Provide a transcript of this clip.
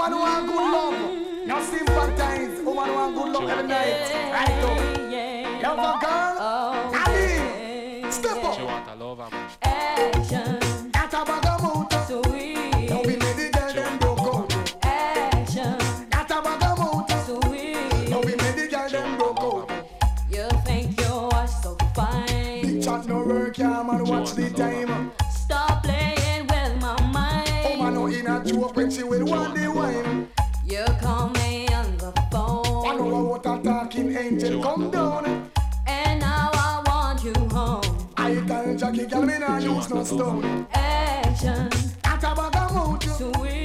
Woman who want good love, no sympathize. Woman who want good love every night. Right up. Love a girl, Ali, step up. She want a lover, man. Action. That a bag of mouth. Sweet. Don't be made the girl them broke out. Action. That a bag of mouth. Sweet. Don't be made the girl them broke out. You think you are so fine. Big chat no work, yeah man, watch the time. Stop playing with my mind. Oh man, no in a joke when she will want the wine. You call me on the phone. I know what a talking angel come down. And now I want you home. I tell Jackie, girl, me nah use no stone. Action. That a bag of mouth. Sweet.